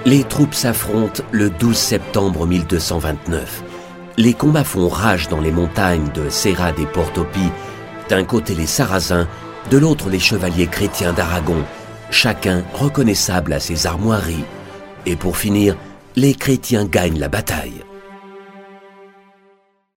Les troupes s'affrontent le 12 septembre 1229. Les combats font rage dans les montagnes de Serra des Portopi. D'un côté les Sarrasins, de l'autre les chevaliers chrétiens d'Aragon, chacun reconnaissable à ses armoiries. Et pour finir, les chrétiens gagnent la bataille.